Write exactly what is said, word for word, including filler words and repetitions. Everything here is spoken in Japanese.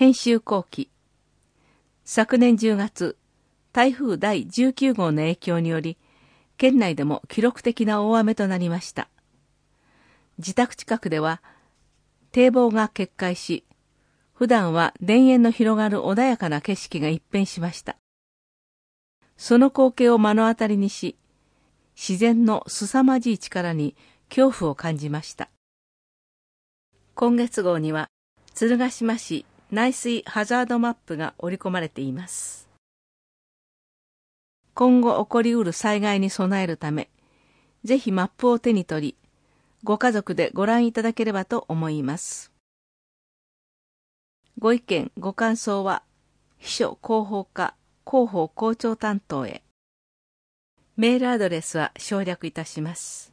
編集後期。昨年じゅうがつ、台風だいじゅうきゅうごうの影響により、県内でも記録的な大雨となりました。自宅近くでは、堤防が決壊し、普段は田園の広がる穏やかな景色が一変しました。その光景を目の当たりにし、自然の凄まじい力に恐怖を感じました。今月号には、鶴ヶ島市内水ハザードマップが織り込まれています。今後起こりうる災害に備えるため、ぜひマップを手に取り、ご家族でご覧いただければと思います。ご意見、ご感想は、秘書広報課広報校長担当へ。メールアドレスは省略いたします。